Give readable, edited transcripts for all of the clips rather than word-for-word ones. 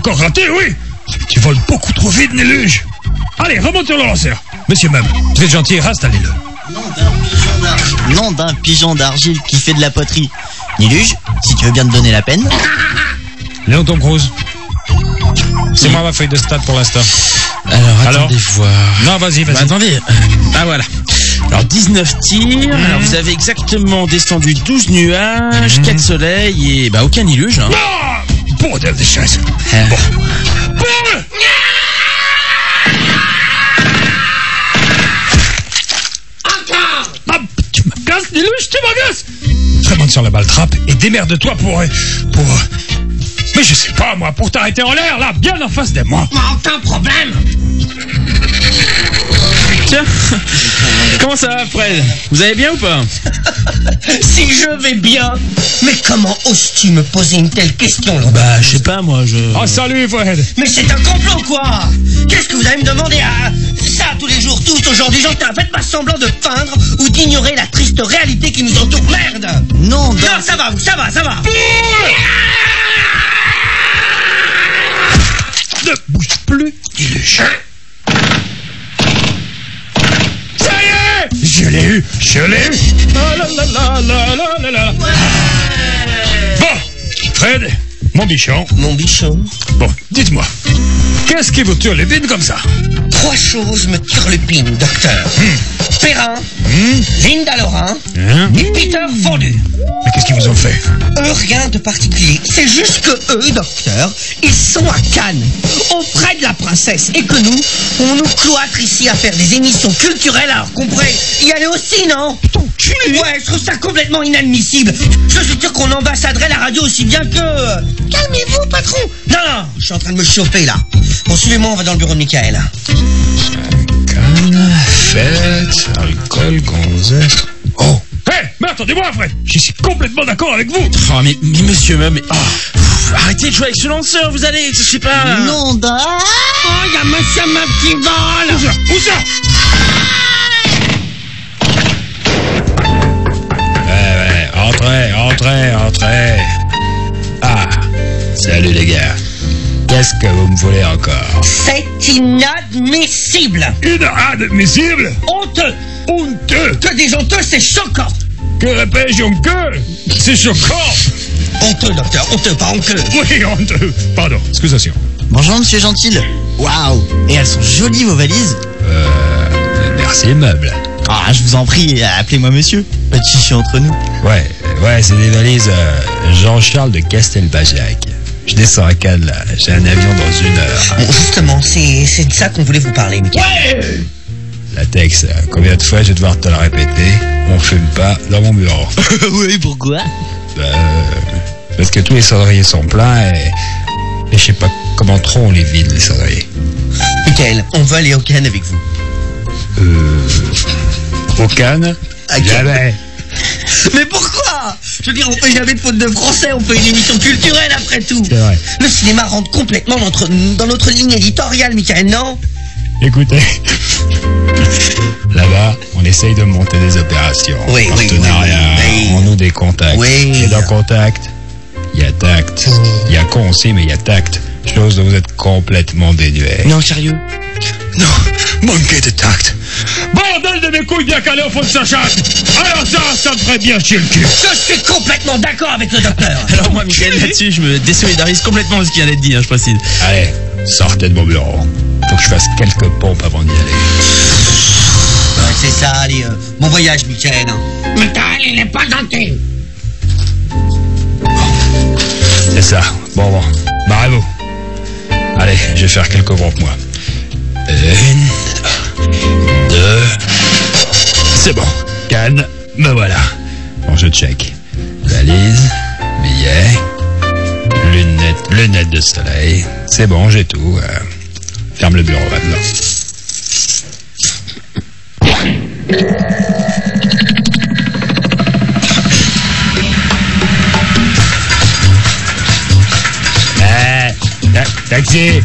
encore raté, oui. Tu voles beaucoup trop vite, Néluge. Allez, remonte sur le lanceur. Monsieur Meuble, vous êtes gentil, installez-le. Nom d'un pigeon d'argile qui fait de la poterie. Néluge, si tu veux bien te donner la peine. Léon Tom Cruise. C'est moi ma feuille de stade pour l'instant. Alors, attendez voir. Non, vas-y. Bah, attendez. Ah, voilà. Alors, 19 tirs. Alors, vous avez exactement descendu 12 nuages, 4 soleils et aucun Néluge. Hein. Non, bordel de chaise. Bon. Tu m'agaces, Néluge, tu m'agaces. Remonte sur la balle trappe et démerde-toi pour... Mais je sais pas, moi, pour t'arrêter en l'air, là, bien en face de moi. Aucun problème. Tiens, comment ça va, Fred? Vous allez bien ou pas? Si je vais bien. Mais comment oses-tu me poser une telle question, Laurent? Bah, je sais pas, moi, Ah, salut, Fred. Mais c'est un complot, quoi. Qu'est-ce que vous allez me demander à ça tous les jours, tous aujourd'hui? J'entends, faites pas semblant de feindre ou d'ignorer la triste réalité qui nous entoure. Merde. Non, Non, ça va. Ne bouge plus, Néluge. Ça y est, je l'ai eu. Ah là là là là là là là. Bon, Fred, mon bichon. Mon bichon. Bon, dites-moi, qu'est-ce qui vous turlupine comme ça? 3 choses me turlupinent, docteur. Perrin, Linda Lorin et Peter Fondu. Mais qu'est-ce qu'ils vous ont fait? Rien de particulier. C'est juste que eux, docteur, ils sont à Cannes, auprès de la princesse. Et que nous, on nous cloître ici à faire des émissions culturelles alors qu'on pourrait y aller aussi, non? Ton cul! Ouais, je trouve ça complètement inadmissible. Je suis sûr qu'on ambassaderait la radio aussi bien que... Calmez-vous, patron! Non, je suis en train de me chauffer, là. Bon, suivez-moi, on va dans le bureau de Michael. Cannes, fête, alcool, gonzesse... Oh! Mais attendez-moi, Fred. Je suis complètement d'accord avec vous. Oh, mais monsieur, mais... arrêtez de jouer avec ce lanceur, vous allez, je sais pas... Non, Oh, il y a monsieur Meuble qui vole. Où ça? Ouais, entrez. Ah, salut les gars. Qu'est-ce que vous me voulez encore? C'est inadmissible. Inadmissible? Honteux. Honteux? Que des honteux, c'est choquant. Que répète-je que? C'est choquant. Honteux, docteur, honteux, pas honteux. Oui, honteux. Pardon, excusation. Bonjour, monsieur Gentil. Waouh. Et elles sont jolies, vos valises. Merci, Meuble. Ah, je vous en prie, appelez-moi monsieur. Pas de chichi entre nous. Ouais, c'est des valises Jean-Charles de Castelbajac. Je descends à Cannes, là. J'ai un avion dans 1 heure. Justement, c'est de ça qu'on voulait vous parler, Michael. Ouais. La Tex, combien de fois je vais devoir te la répéter? On fume pas dans mon bureau. Oui, pourquoi? Parce que tous les cendriers sont pleins et je sais pas comment trop on les vide, les cendriers. Michael, on va aller au Cannes avec vous. Au Cannes? Jamais. Mais pourquoi? Je veux dire, on fait jamais de faute de français, on fait une émission culturelle après tout. C'est vrai. Le cinéma rentre complètement dans notre ligne éditoriale, Michael, non? Écoutez, là-bas, on essaye de monter des opérations. Oui, partenariat, oui. on noue des contacts. Oui. Et dans contact, il y a tact. Il y a con aussi, mais il y a tact. Chose dont vous êtes complètement dénué. Non, sérieux? Non, manquez de tact. Bordel de mes couilles bien calées au fond de sa chatte. Alors ça me ferait bien chier le cul. Je suis complètement d'accord avec le docteur. Alors moi, Michael, là-dessus, je me désolidarise complètement de ce qui vient d'être dit, je précise. Allez, sortez de mon bureau. Faut que je fasse quelques pompes avant d'y aller. Ouais, c'est ça, allez, bon voyage, Michael. Michael, il n'est pas gentil. C'est ça. Bon. Barrez-vous. Allez, je vais faire quelques pompes, moi. 1, 2... C'est bon. Cannes, me voilà. Bon, je check. Valise, billets, lunettes de soleil. C'est bon, j'ai tout. Ferme le bureau maintenant.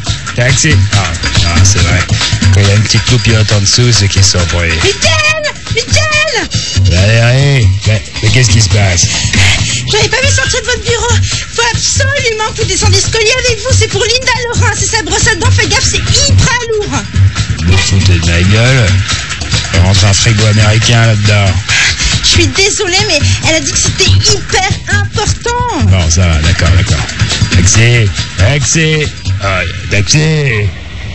Taxi. Ah, c'est vrai. Quand il y a une petite coupiote en dessous, c'est qu'ils sont pour les... Michael, Mickaël! Valérie, mais qu'est-ce qui se passe? J'avais pas vu sortir de votre bureau. Faut absolument que vous descendiez ce collier avec vous. C'est pour Linda Laurent. C'est sa brosse à dents. Fais gaffe, c'est hyper lourd. Vous foutez de ma gueule? Il rentre un frigo américain là-dedans. Je suis désolée, mais elle a dit que c'était hyper important. Bon, ça va, d'accord. Accès. D'accès.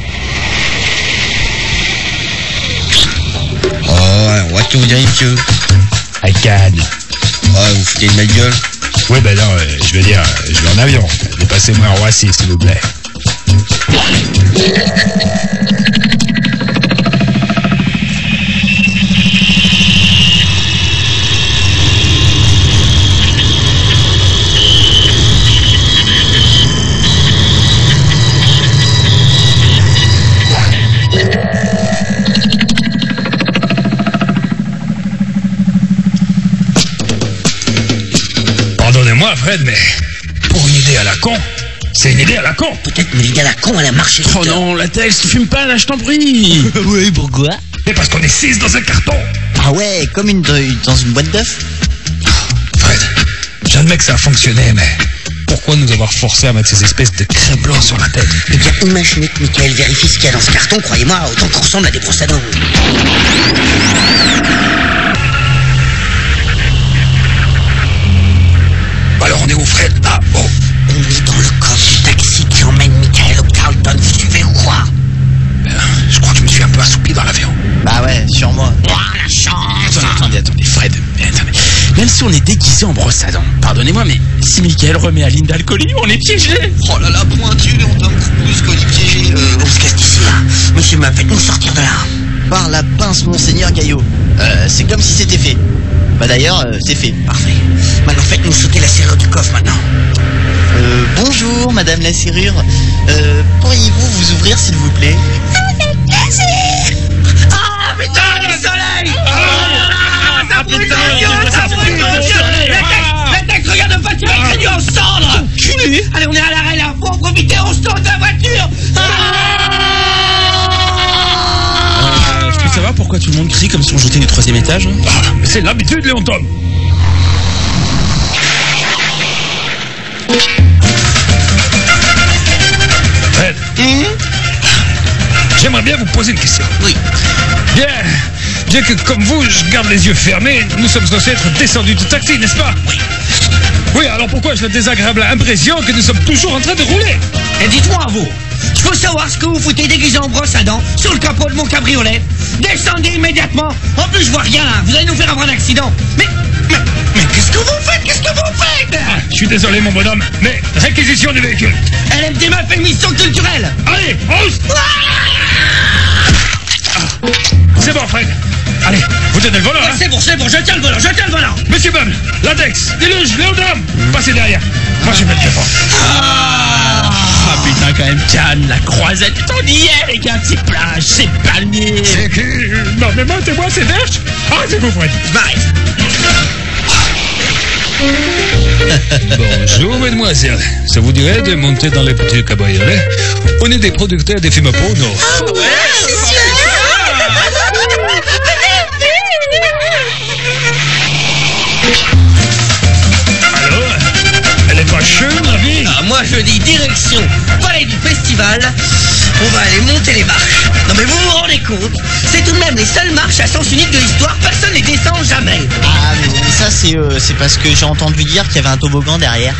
Oh, on voit que vous direz, monsieur. À Cannes. Oh, vous foutez de ma gueule. Oui, ben non, je veux dire, je vais en avion. Dépassez-moi en Roissy, s'il vous plaît. Pardonnez-moi, Fred, mais pour une idée à la con, c'est une idée à la con. Peut-être une idée à la con, elle a marché. Oh non, Latex, tu fumes pas là, je t'en prie. Oui, pourquoi? Mais parce qu'on est 6 dans un carton. Ah ouais, comme dans une boîte d'œufs. Fred, j'admets que ça a fonctionné, mais pourquoi nous avoir forcé à mettre ces espèces de crème blanc sur la tête? Eh bien, imaginez que Mickaël vérifie ce qu'il y a dans ce carton, croyez-moi, autant qu'on ressemble à des brosses à dents. Alors on est où, Fred? Ah, bon. On est dans le coffre du taxi qui emmène Mickaël au Carlton, vous suivez ou quoi? Je crois que je me suis un peu assoupi dans l'avion. Bah ouais, sur moi. Oh, la chance! Attendez, Fred. Attendez. Même si on est déguisé en brosse à dents, pardonnez-moi, mais si Mickaël remet à Linda le colis, on est piégé. Oh là là, pointu, Léonton, coucou, colis piégé. On se casse d'ici, là. Monsieur, faites-nous sortir de là. Par la pince, monseigneur Gaillot. C'est comme si c'était fait. Bah d'ailleurs, c'est fait. Parfait. Maintenant, faites-nous sauter la serrure du coffre, maintenant. Bonjour, madame la serrure. Pourriez-vous vous ouvrir, s'il vous plaît? Avec plaisir. Ah, putain, le soleil! Ça brûle putain, les yeux, ça brûle les yeux! La tête, regarde pas, tu vas être réduit en cendres! Culé. Allez, on est à l'arrêt, là, faut en profiter, on saute la voiture! Je peux savoir pourquoi tout le monde crie comme si on jetait du 3e étage, hein? Ah, mais c'est l'habitude, Léon Tom. Fred, j'aimerais bien vous poser une question. Oui. Bien que comme vous, je garde les yeux fermés, nous sommes censés être descendus du taxi, n'est-ce pas? Oui. Oui, alors pourquoi j'ai la désagréable impression que nous sommes toujours en train de rouler? Et dites-moi, vous, je peux savoir ce que vous foutez déguisé en brosse à dents sur le capot de mon cabriolet? Descendez immédiatement. En plus, je vois rien, vous allez nous faire avoir un accident. Mais qu'est-ce que vous faites? Qu'est-ce que vous faites? Je suis désolé, mon bonhomme, mais réquisition du véhicule. LMD m'a fait une mission culturelle. Allez, hausse! C'est bon, Fred. Allez, vous tenez le volant, hein? C'est bon, je tiens le volant, Monsieur Bum, Latex, Déluge, Léodame, passez derrière. Moi, je vais mettre le devant. Ah putain, quand même, Cannes, la croisette, on y est, les gars, c'est plage, c'est palmier. C'est qui? Non, mais mentez-moi, c'est Berche. Arrêtez-vous, Fred. Bonjour, mesdemoiselles. Ça vous dirait de monter dans les petits cabriolets? On est des producteurs de films porno. Ah ouais, monsieur. Alors, elle est pas chaude, la vie? Ah, moi je dis direction palais du festival. On va aller monter les marches. Non mais vous vous rendez compte? C'est tout de même les seules marches à sens unique de l'histoire. Personne ne descend jamais. Ah, mais ça, c'est parce que j'ai entendu dire qu'il y avait un toboggan derrière.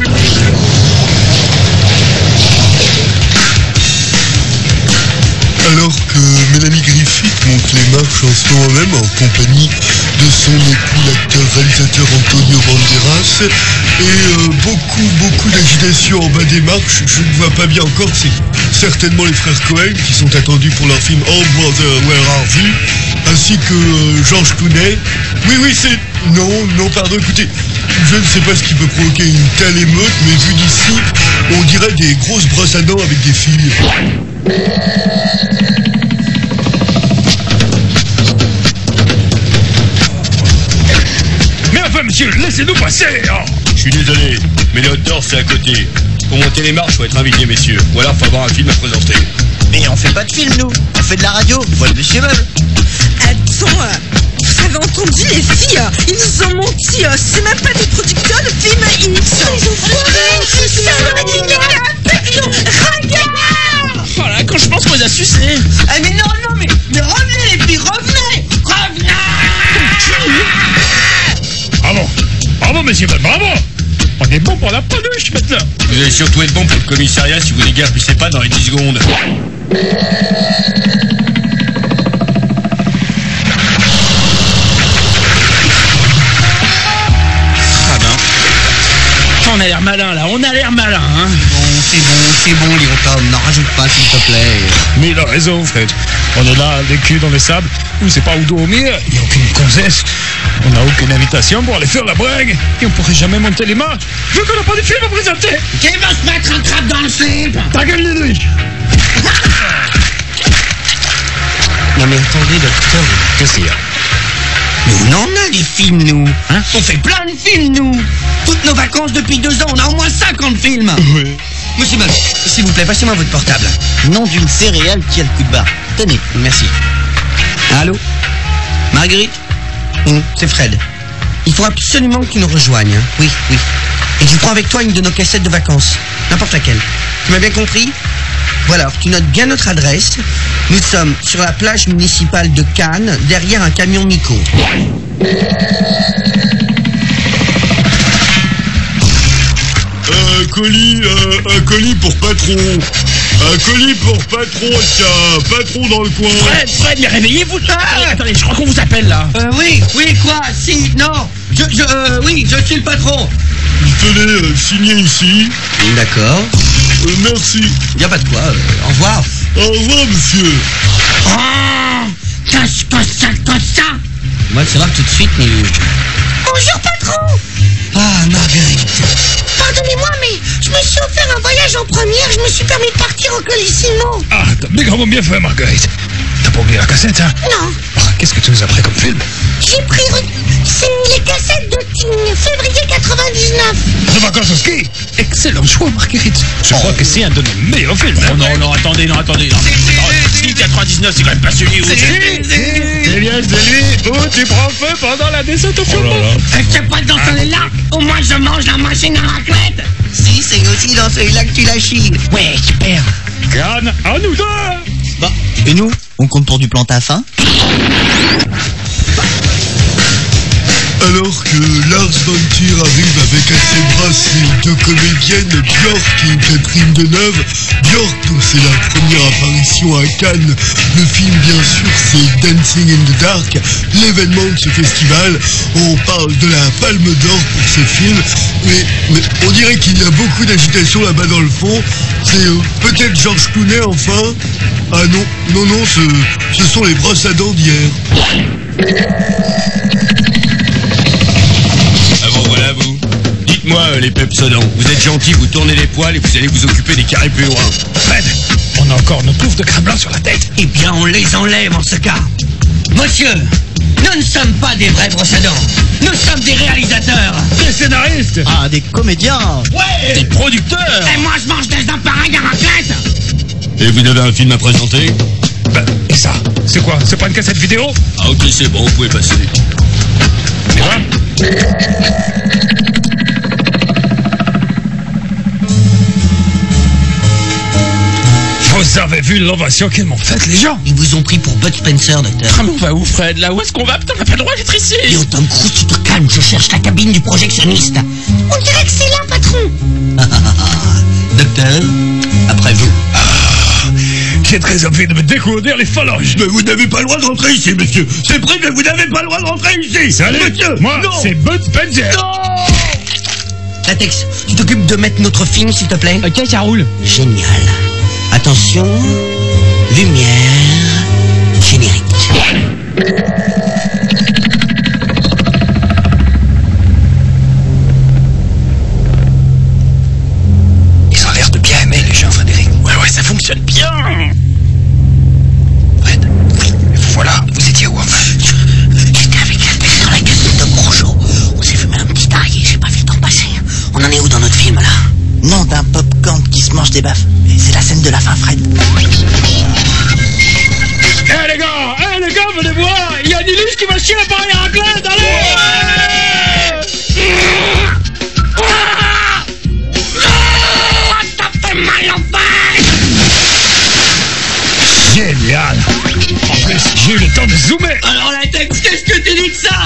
Alors que Mélanie Griffith monte les marches en ce moment même en compagnie de son époux, l'acteur-réalisateur Antonio Banderas, et beaucoup d'agitation en bas des marches, je ne vois pas bien encore, c'est certainement les frères Cohen qui sont attendus pour leur film Oh Brother, Where Are You, ainsi que George Clooney. Oui, c'est... Non, pardon, écoutez, je ne sais pas ce qui peut provoquer une telle émeute, mais vu d'ici, on dirait des grosses brosses à dents avec des fils. Mais enfin, monsieur, laissez-nous passer. Oh. Je suis désolé, mais le hot door c'est à côté. Pour monter les marches, faut être invité, messieurs. Ou alors faut avoir un film à présenter. Mais on fait pas de film, nous. On fait de la radio. Voilà, monsieur Meuble. Attends, vous Vous avez entendu les filles? Ils nous ont menti. C'est même pas des producteurs de films X. Regarde! Voilà, quand je pense qu'on les a sucés. Ah mais non, mais revenez les filles, revenez. Bravo. Bravo, monsieur, bravo. On est bon pour la panuche maintenant. Vous allez surtout être bon pour le commissariat si vous déguerpissez pas dans les 10 secondes. Ah ben. On a l'air malin là, on a l'air malin, hein. C'est bon, Léon Tom, n'en rajoute pas s'il te plaît. Mais il a raison, Fred. On est là, les culs dans le sable. On ne sait pas où dormir. Il n'y a aucune gonzesse. On n'a aucune invitation pour aller faire la brègue. Et on pourrait jamais monter les marches. Vu qu'on n'a pas de film à présenter. Qui va se mettre un trappe dans le slip? Ta gueule, Ludwig. Non mais attendez, docteur. Qu'est-ce qu'il y a? Mais on en a des films, nous. Hein? On fait plein de films, nous. Toutes nos vacances depuis 2 ans, on a au moins 50 films. Oui. Monsieur Bob, s'il vous plaît, passez-moi votre portable. Nom d'une céréale qui a le coup de barre. Tenez. Merci. Allô? Marguerite? C'est Fred. Il faut absolument que tu nous rejoignes. Hein. Oui. Et tu prends avec toi une de nos cassettes de vacances. N'importe laquelle. Tu m'as bien compris? Voilà, alors tu notes bien notre adresse. Nous sommes sur la plage municipale de Cannes, derrière un camion Nico. Un colis pour patron. Un colis pour patron, tiens, patron dans le coin. Fred, mais réveillez-vous. Attendez, je crois qu'on vous appelle là. Oui, quoi? Si, non. Oui, je suis le patron. Tenez, signez ici. D'accord. Merci. Y a pas de quoi. Au revoir. Au revoir, monsieur. Oh, qu'est-ce que c'est que ça? On va le savoir tout de suite, mais... Bonjour, patron. Ah, Marguerite. Pardonnez-moi, mais je me suis offert un voyage en première. Je me suis permis de partir en colissimo. Ah, t'as méga bien fait, Marguerite. T'as pas oublié la cassette, hein? Non. Ah, qu'est-ce que tu nous as pris comme film? J'ai pris... C'est les cassettes de Ting, février 99. De vacances au ski. Excellent choix, Marguerite. Je crois que c'est un de nos meilleurs films. Oh non, attendez. Non. Si 99, c'est quand même pas celui où... C'est bien, c'est lui. Où tu prends feu pendant la descente au fond. C'est pas dans celui-là. Au moins je mange la machine à raclette. Si, c'est aussi dans celui-là que tu la chies. Ouais, super. Cannes, à nous deux. Bah, et nous, on compte pour du Plantafin? Alors que Lars von Trier arrive avec à ses bras ses 2 comédiennes, Björk et Catherine Deneuve. Björk, c'est la première apparition à Cannes. Le film, bien sûr, c'est Dancing in the Dark, l'événement de ce festival. On parle de la Palme d'Or pour ce film. Mais on dirait qu'il y a beaucoup d'agitation là-bas dans le fond. C'est peut-être George Clooney, enfin. Ah non, ce sont les brosses à dents d'hier. Voilà vous. Dites-moi les pepsodents, vous êtes gentils, vous tournez les poils et vous allez vous occuper des carrés plus loin. Fred, on a encore nos touffes de crème blanc sur la tête. Eh bien, on les enlève en ce cas. Monsieur, nous ne sommes pas des vrais brosses à dents. Nous sommes des réalisateurs. Des scénaristes. Ah, des comédiens. Ouais. Des producteurs. Et moi je mange des appareils à raclette. Et vous avez un film à présenter? Ben, et ça, c'est quoi? C'est pas une cassette vidéo? Ah ok, c'est bon, vous pouvez passer. Tu vois? Vous avez vu l'ovation qu'ils m'ont faite, les gens? Ils vous ont pris pour Bud Spencer, docteur. Ah, mais on va où, Fred? Là, où est-ce qu'on va? Putain, on n'a pas le droit d'être ici. Léon Tom Cruise, tu te calmes, je cherche la cabine du projectionniste. On dirait que c'est là, patron. Docteur, après vous. J'ai très envie de me découvrir les phalanges. Mais vous n'avez pas le droit de rentrer ici, monsieur. C'est privé, vous n'avez pas le droit de rentrer ici. Salut, monsieur. moi, Non. c'est Bud Spencer. Latex, tu t'occupes de mettre notre film, s'il te plaît? Ok, ça roule. Génial. Attention, lumière, générique. Ils ont l'air de bien aimer les gens, Frédéric. Ouais, ça fonctionne bien. Fred, voilà, vous étiez où enfin? J'étais avec un mec dans la casette de Groucho. On s'est fumé un petit target, j'ai pas vu le temps passer. On en est où dans notre film, là? Nom d'un popcorn qui se mange des baffes. C'est la scène de la fin, Fred. Eh les gars, venez voir. Il y a Niluche ce qui va chier l'appareil à raclette, allez! T'as fait mal au face! Génial! En plus, j'ai eu le temps de zoomer! Alors Latex, qu'est-ce que tu dis de ça?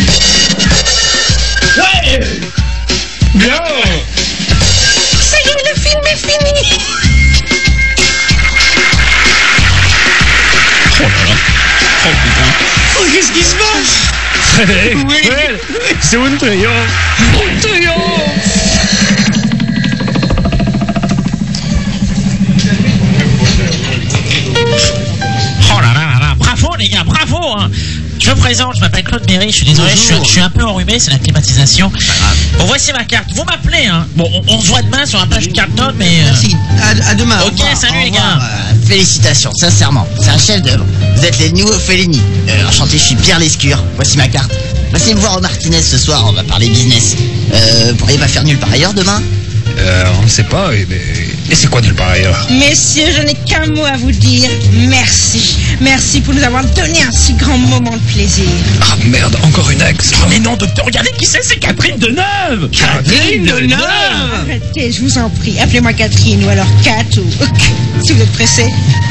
Ouais! Bien! Ça y est, le film est fini. Oh là là. Oh putain. Oh, qu'est-ce qui se passe? Frédéric, Oui. ouais, c'est un triomphe! Un triomphe! Oh là là là là, bravo les gars, bravo hein. Je me présente, je m'appelle Claude Méry, je suis désolé, je suis un peu enrhumé, c'est la climatisation. Bon, voici ma carte, vous m'appelez hein. Bon, on se voit demain sur un page carton, mais... Merci, à demain. Ok, salut les gars. Félicitations, sincèrement, c'est un chef-d'œuvre. Vous êtes les nouveaux Fellini. Enchanté, je suis Pierre Lescure. Voici ma carte. Passez me voir au Martinez ce soir, on va parler business. Pourriez pas faire nulle part ailleurs demain? On ne sait pas, mais... Et c'est quoi nulle part ailleurs? Messieurs, je n'ai qu'un mot à vous dire. Merci. Merci pour nous avoir donné un si grand moment de plaisir. Ah merde, encore une ex! Oh mais non, docteur, regardez qui c'est Catherine Deneuve. Catherine Deneuve! Arrêtez, je vous en prie. Appelez-moi Catherine ou alors Kat ou... si vous êtes pressé.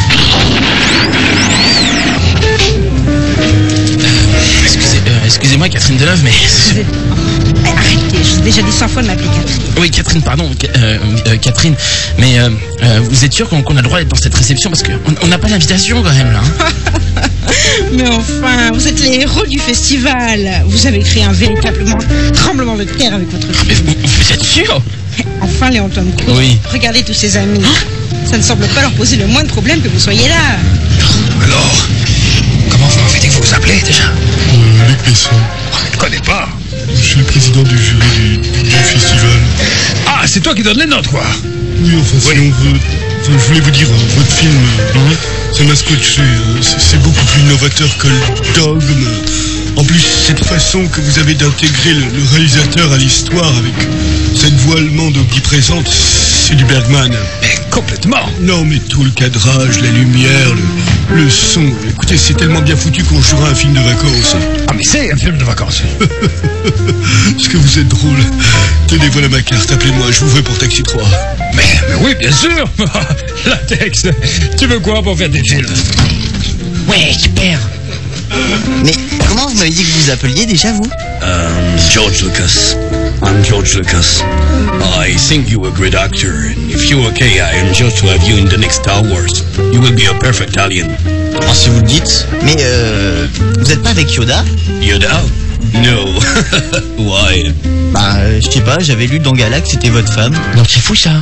Excusez-moi Catherine Deneuve, mais... Arrêtez, je vous ai déjà dit 100 fois de m'appeler Catherine. Oui, Catherine, pardon, Catherine, mais vous êtes sûr qu'on a le droit d'être dans cette réception parce qu'on n'a pas l'invitation quand même là hein. Mais enfin, vous êtes les héros du festival. Vous avez créé un véritablement tremblement de terre avec votre Mais film. vous êtes sûr? Enfin, Léon Tom Cruise. Oui. Regardez tous ses amis. Ça ne semble pas leur poser le moindre problème que vous soyez là. Alors, comment vous m'avez dit que vous vous appelez déjà? Luc Besson. Je ne connais pas. Je suis le président du jury du festival. Ah, c'est toi qui donnes les notes, quoi. Oui, enfin, si Oui. on veut... Enfin, je voulais vous dire, votre film, ça m'a scotché. C'est beaucoup plus novateur que le dogme. En plus, cette façon que vous avez d'intégrer le réalisateur à l'histoire avec cette voix allemande omniprésente, c'est du Bergman. Mais complètement. Non, mais tout le cadrage, la lumière, le son. Écoutez, c'est tellement bien foutu qu'on jouera un film de vacances. Ah, mais c'est un film de vacances. Est-ce que vous êtes drôle? Tenez, voilà ma carte, appelez-moi, je vous veux pour Taxi 3. Mais oui, bien sûr. Latex, tu veux quoi pour faire des films? Ouais, super. Mais comment vous m'avez dit que vous vous appeliez déjà, vous? George Lucas. I'm George Lucas. I think you're a great actor, and if you're okay, I am just to have you in the next Star Wars. You will be a perfect alien. Oh, si vous le dites. Mais vous êtes pas avec Yoda? Yoda? No. Why? Je sais pas, j'avais lu dans Galax, c'était votre femme. Donc c'est fou ça.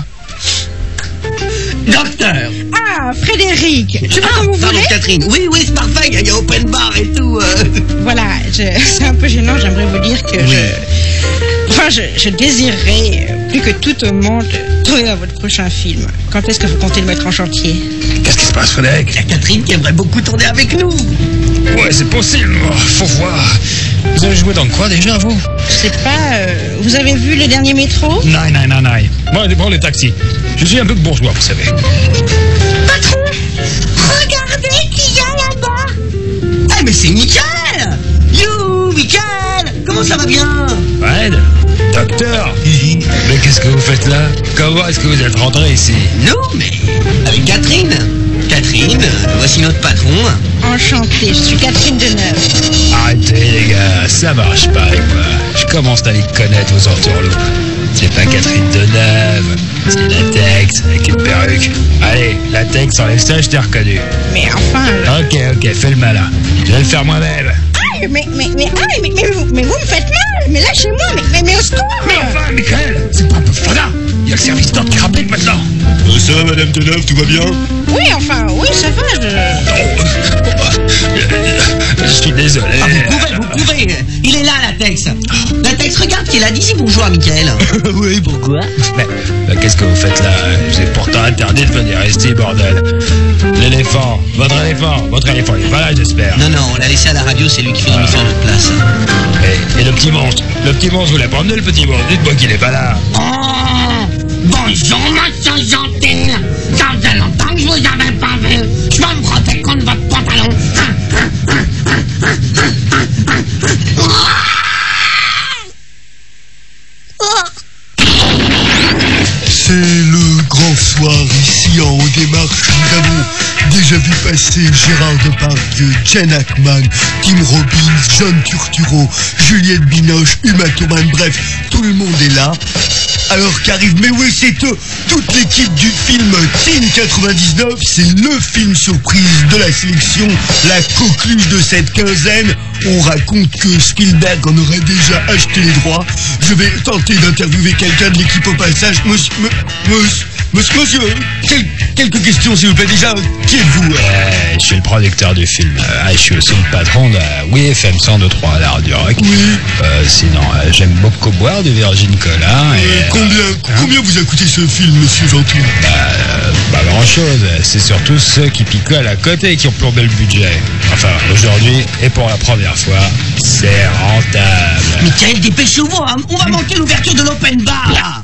Docteur. Ah, Frédéric. Je sais pas comment vous Pardon, voulez. Catherine. Oui, c'est parfait, il y a open bar et tout. Voilà, c'est un peu gênant, j'aimerais vous dire que je désirerais plus que tout au monde tourner dans votre prochain film. Quand est-ce que vous comptez le mettre en chantier? Qu'est-ce qui se passe, Frédéric? Il y a Catherine qui aimerait beaucoup tourner avec nous. Ouais, c'est possible. Faut voir. Vous avez joué dans quoi déjà, vous? Je sais pas, vous avez vu le dernier métro? Non. Moi, je prends les taxis. Je suis un peu bourgeois, vous savez. Patron, regardez qui y a là-bas. Ah, mais c'est Michael. You, Michael. Comment ça va bien? Fred? Docteur? Mais qu'est-ce que vous faites là? Comment est-ce que vous êtes rentré ici? Nous, mais avec Catherine. Catherine, voici notre patron. Enchantée, je suis Catherine Deneuve. Arrêtez les gars, ça marche pas avec moi. Je commence à les connaître aux entourloups. C'est pas Catherine Deneuve, c'est Latex avec une perruque. Allez, Latex, enlève ça, je t'ai reconnu. Mais enfin... Ok, fais le malin. Je vais le faire moi-même. Mais vous me faites mal. Mais lâchez-moi, mais au secours. Mais enfin, Michael, c'est pas un peu fada. Il y a le service d'ordre qui rappelle maintenant. Ça va, Madame Deneuve, tout va bien? Oui, enfin, oui, ça va, Je suis désolé. Ah, vous pouvez. Il est là, Latex. Latex, regarde qu'il a dit bonjour à Michael. Oui, pourquoi? Mais qu'est-ce que vous faites là? Je vous ai pourtant interdit de venir ici, bordel. L'éléphant, votre éléphant, il est pas là, j'espère. Non, on l'a laissé à la radio, c'est lui qui fait l'émission à notre place. Et le petit monstre? Le petit monstre, vous l'avez pas emmené, le petit monstre? Dites-moi qu'il est pas là. Oh, bonjour, ma gentille. Ça faisait longtemps que je vous avais pas vu. Je vais me frotter contre votre pantalon. Gérard Depardieu, Jen Hackman, Tim Robbins, John Turturro, Juliette Binoche, Uma Thurman, bref, tout le monde est là. Alors qu'arrive, mais oui, c'est eux, toute l'équipe du film Teen 99, c'est le film surprise de la sélection, la coqueluche de cette quinzaine. On raconte que Spielberg en aurait déjà acheté les droits. Je vais tenter d'interviewer quelqu'un de l'équipe au passage. Monsieur, quelques questions s'il vous plaît. Déjà, qui êtes-vous? Je suis le producteur du film. Je suis aussi le patron de WFM 102.3 à la Radio Rock. Oui. Sinon, j'aime beaucoup boire du Virgin Cola. Et, combien vous a coûté ce film, monsieur Gentil? Pas grand-chose. C'est surtout ceux qui picolent à côté qui ont plombé le budget. Enfin, aujourd'hui, et pour la première fois, c'est rentable. Michael, dépêchez-vous, hein. On va manquer l'ouverture de l'open bar, là.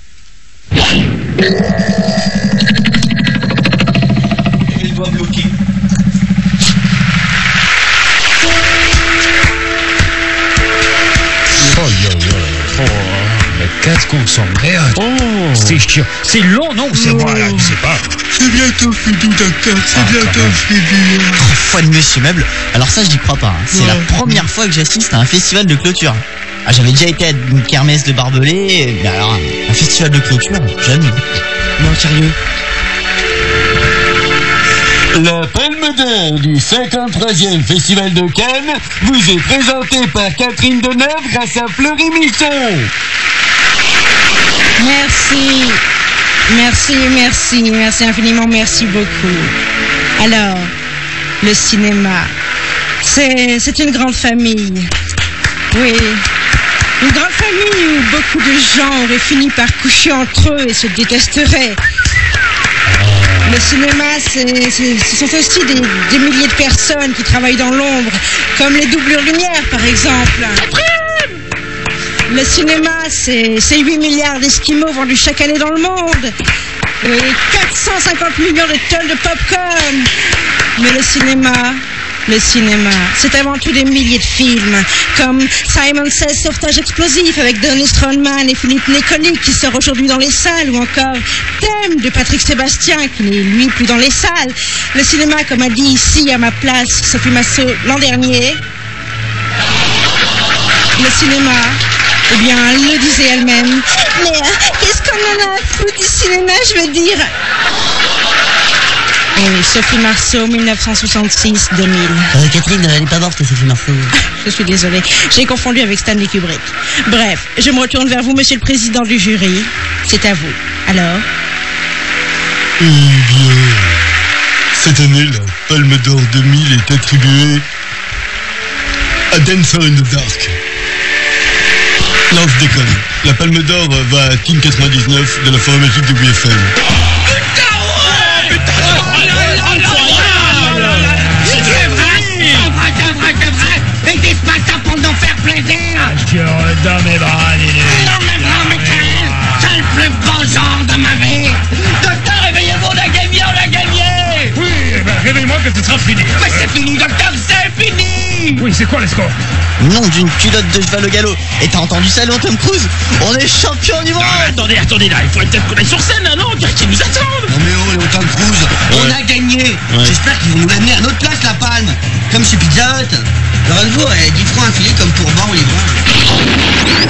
Il doit bloquer. Mais qu'est-ce qu'on s'emmerde? C'est chiant. C'est long, non? C'est moi, là, je sais pas. C'est bientôt fini, docteur, c'est bientôt fini. 3 fois de Monsieur Meuble. Alors ça, je n'y crois pas. Hein. C'est la première fois que j'assiste à un festival de clôture. Ah, j'avais déjà été à une kermesse de barbelés, mais alors un festival de clôture, jamais. Non, sérieux. La Palme d'Or du 53e Festival de Cannes vous est présentée par Catherine Deneuve grâce à Fleury Michon. Merci infiniment, merci beaucoup. Alors, le cinéma, c'est une grande famille. Oui, une grande famille où beaucoup de gens auraient fini par coucher entre eux et se détesteraient. Le cinéma, ce sont aussi des milliers de personnes qui travaillent dans l'ombre, comme les doublures lumière, par exemple. Le cinéma, c'est 8 milliards d'esquimaux vendus chaque année dans le monde. Et 450 millions de tonnes de popcorn. Mais le cinéma, c'est avant tout des milliers de films, comme Simon Says Sauvetage Explosif avec Donny Stronman et Philippe Nicoli qui sort aujourd'hui dans les salles, ou encore Thème de Patrick Sébastien qui n'est lui plus dans les salles. Le cinéma, comme a dit ici à ma place Sophie Massot l'an dernier, le cinéma, eh bien, elle le disait elle-même. Mais qu'est-ce qu'on en a à foutre du cinéma, je veux dire? Oui, Sophie Marceau, 1966-2000. Catherine, elle n'est pas morte, Sophie Marceau. Je suis désolée, j'ai confondu avec Stanley Kubrick. Bref, je me retourne vers vous, monsieur le président du jury. C'est à vous. Alors? Eh bien, cette année, la Palme d'Or 2000 est attribuée à Dancer in the Dark. Non, je déconne. La Palme d'Or va à Teen 99 de la Forum-Équipe de WFM. Et qu'est-ce que ça pour nous faire plaisir? Je redonne mes bras, Lulu. C'est le plus grand genre de ma vie. Docteur, réveillez-vous, on a gagné. Oui, réveille-moi que ce sera fini. Mais c'est fini, docteur, c'est fini. Oui, c'est quoi les scores? Nom d'une culotte de cheval au galop. Et t'as entendu ça, Léon Tom Cruise? On est champion du monde. Attendez, là, il faudrait peut-être qu'on aille sur scène, là, non? On dirait qu'ils nous attendent. Non mais oh, Léon Tom Cruise, on a gagné. J'espère qu'ils vont nous l'amener à notre place, la palme. Comme chez Pizza Hut. Le Ranvo, 10 francs un filet comme pour Ban ou les bras.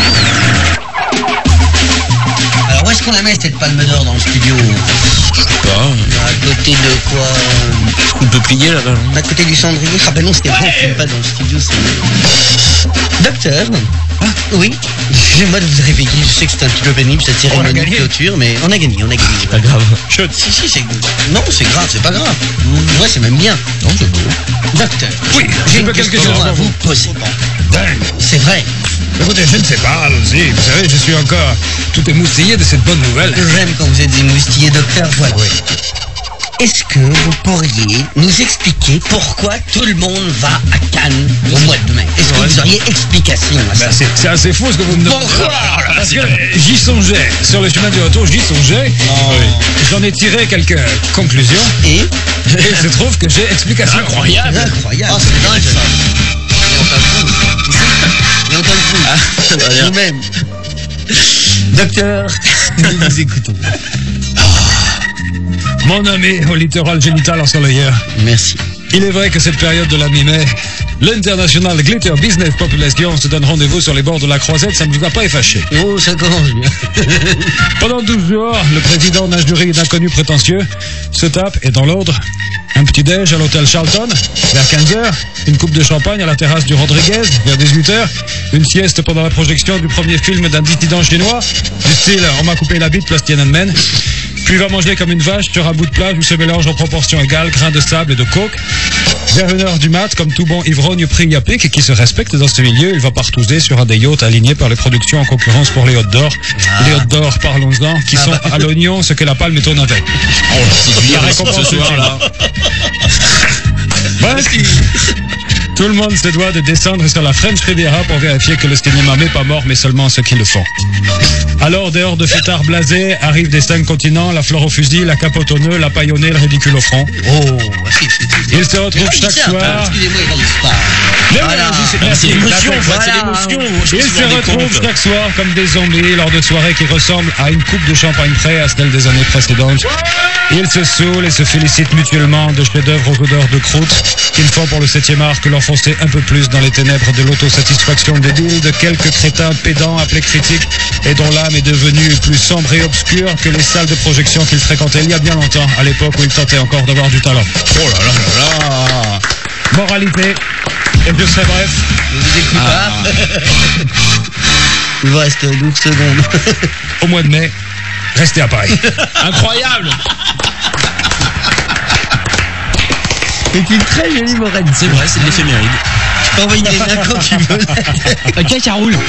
Alors où est-ce qu'on la met cette palme d'or dans le studio? Je sais pas. À côté de quoi? On peut plier là-bas. À côté du cendrier. Ah ben non, c'était bon, on filme pas dans le studio. Docteur. Ah, oui. Excusez-moi de vous réveiller. Je sais que c'est un petit peu pénible cette cérémonie de clôture, mais on a gagné. C'est pas grave. Si, c'est... Non, c'est grave, c'est pas grave. Ouais, c'est même bien. Non, c'est beau. Docteur. Oui, j'ai une question à vous poser. C'est vrai. Écoutez, je ne sais pas, allons-y. Vous savez, je suis encore tout émoustillé de cette bonne nouvelle. J'aime quand vous êtes émoustillé, docteur. Voilà. Oui. Est-ce que vous pourriez nous expliquer pourquoi tout le monde va à Cannes au mois de mai? Est-ce que vous auriez explication à ça? C'est assez fou ce que vous me demandez. Parce que j'y songeais. Sur le chemin du retour, j'y songeais. J'en ai tiré quelques conclusions. Et il se trouve que j'ai explication. Incroyable. Incroyable. Oh, c'est dingue ça. Et on t'en fout. Nous-mêmes. Docteur, nous vous écoutons. Mon ami au littoral génital ensoleilleur. Merci. Il est vrai que cette période de la mi-mai, l'International Glitter Business Population se donne rendez-vous sur les bords de la Croisette, ça ne vous a pas effacé. Oh, ça commence bien. Pendant 12 jours, le président d'un jury d'inconnus prétentieux se tape, et dans l'ordre, un petit-déj à l'hôtel Charlton, vers 15h, une coupe de champagne à la terrasse du Rodriguez, vers 18h, une sieste pendant la projection du premier film d'un dissident chinois, du style « On m'a coupé la bite, place Tiananmen », puis va manger comme une vache sur un bout de plage où se mélange en proportion égale grains de sable et de coke. Vers 1h du mat, comme tout bon ivrogne pris à pic et qui se respecte dans ce milieu, il va partouzer sur un des yachts alignés par les productions en concurrence pour les hot d'or. Les hot d'or, parlons-en, qui sont à l'oignon ce que la palme est au navet. Oh, c'est du récompense ce soir, là. Bref, tout le monde se doit de descendre sur la French Riviera pour vérifier que le cinéma n'est pas mort, mais seulement ceux qui le font. Alors, dehors de fêtards blasés, arrivent des 5 continents, la fleur au fusil, la capote au nœud, la paille au nez, le ridicule au front. Oh, Ils se retrouvent chaque soir. Excusez-moi, il pas. Voilà. C'est l'émotion, en fait, c'est l'émotion. Ils se retrouvent chaque soir comme des zombies lors de soirées qui ressemblent à une coupe de champagne frais à celle des années précédentes. Ils se saoulent et se félicitent mutuellement de chefs-d'œuvre aux odeurs de croûte qu'ils font pour le 7e art que l'enfoncer un peu plus dans les ténèbres de l'autosatisfaction débile de quelques crétins pédants appelés critiques et dont l'âme est devenue plus sombre et obscure que les salles de projection qu'ils fréquentaient il y a bien longtemps, à l'époque où ils tentaient encore d'avoir du talent. Oh là là là là. Moralité, et je serai bref. Ne vous écoutez pas. Il vous reste 12 secondes. Au mois de mai, restez à Paris. Incroyable. C'est une très jolie moraine. C'est vrai, c'est de l'éphéméride. Tu peux envoyer des mains quand tu veux. Ok, ça roule.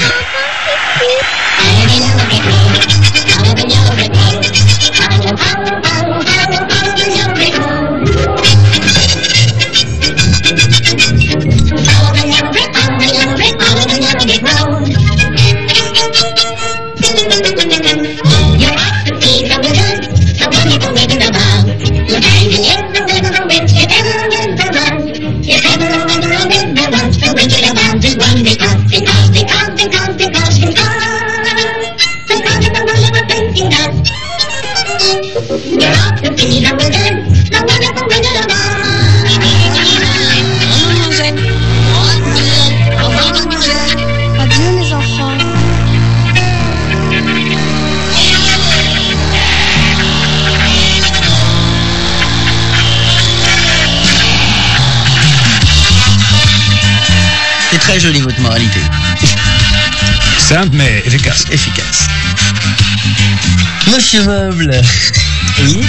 Adieu les enfants. C'est très joli votre moralité. Simple mais efficace. Efficace. Monsieur Meuble. Oui.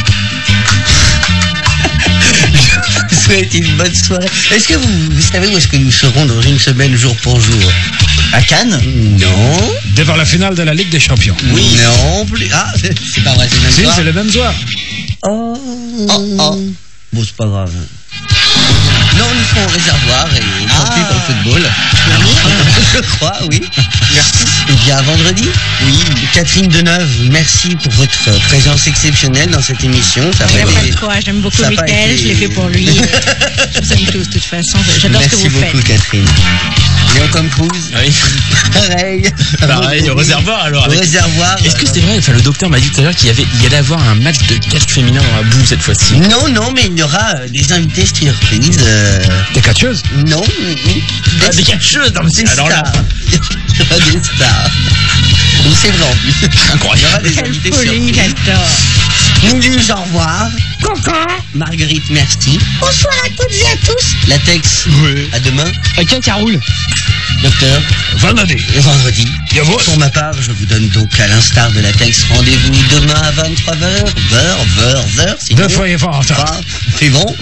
Je vous souhaite une bonne soirée. Est-ce que vous savez où est-ce que nous serons dans une semaine jour pour jour? À Cannes? Non. Devant la finale de la Ligue des Champions. Oui. Non plus. Ah, c'est pas vrai, c'est le même Si, soir. c'est le même soir. Oh. Bon, c'est pas grave. Non, nous serons au réservoir et tant pis pour le football. Je crois, oui. Merci. Et bien à vendredi. Oui. Catherine Deneuve, merci pour votre présence exceptionnelle dans cette émission. Ça Il n'y a va pas aider. de quoi, j'aime beaucoup Ça a pas Mickaël, été- je l'ai fait pour lui. Je vous aime tous, de toute façon, j'adore ce que Merci vous beaucoup, faites. Catherine. Léon Tom Cruise. Oui. Pareil. Pareil, au réservoir alors. Au réservoir. Est-ce que c'était vrai? Enfin, le docteur m'a dit tout à l'heure qu'il y allait avoir un match de catch féminin dans la boue cette fois-ci. Non, non, mais il y aura des invités surprises. Des catcheuses? Non. Des catcheuses, non, mais des alors là. stars. Il y aura des stars. Donc c'est vrai en plus. Il y Incroyable. aura des Quelle invités folie, surprises. j'adore. Nous disons au revoir. Coucou. Marguerite, merci. Bonsoir à toutes et à tous. Latex. Oui. À demain. Ok, ça roule. Docteur. Vendredi. Et vendredi. Yavos. Pour ma part, je vous donne donc à l'instar de Latex rendez-vous demain à 23h. Deux fois et fort en retard. Suivons.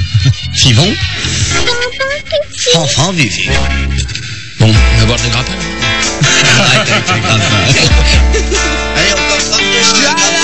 Enfant vivu. Bon, on va boire des grappins. Arrête avec les grappins. Allez, encore 30 minutes.